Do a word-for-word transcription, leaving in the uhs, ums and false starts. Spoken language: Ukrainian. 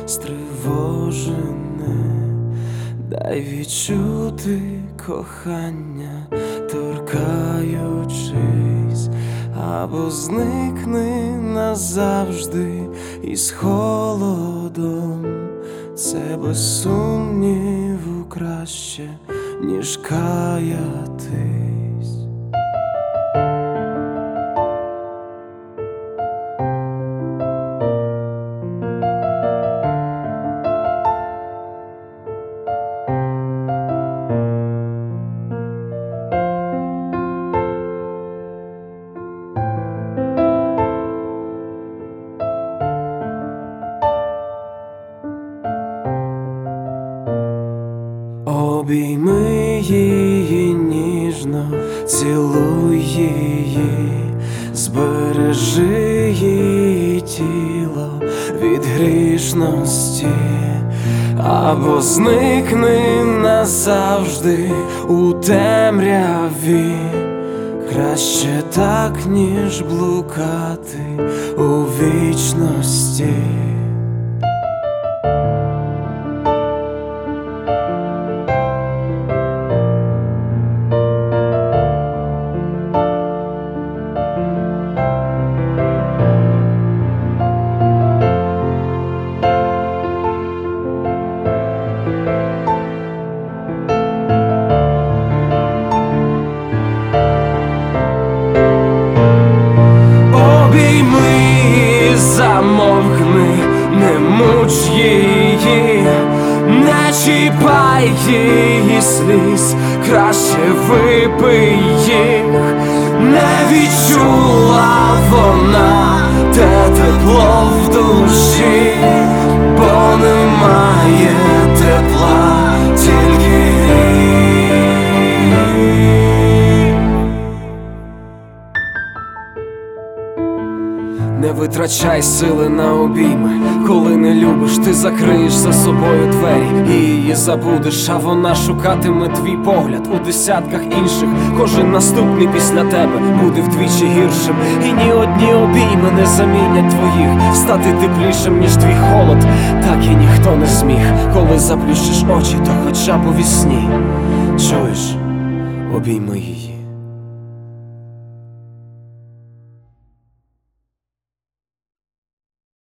стривожене, дай відчути кохання, торкаючись, або зникни назавжди із холодом. Це без сумніву краще, ніж каятись. Обійми її ніжно, цілуй її, збережи її тіло від грішності, або зникни назавжди у темряві. Краще так, ніж блукати у вічності. Замовкни, не муч її, не чіпай її сліз, краще випий їх. Не відчула вона те тепло в душі, бо немає тепла, тільки не витрачай сили на обійми. Коли не любиш, ти закриєш за собою двері і її забудеш, а вона шукатиме твій погляд у десятках інших. Кожен наступний після тебе буде вдвічі гіршим, і ні одні обійми не замінять твоїх. Стати теплішим, ніж твій холод, так і ніхто не зміг. Коли заплющиш очі, то хоча б у вісні чуєш, обійми її.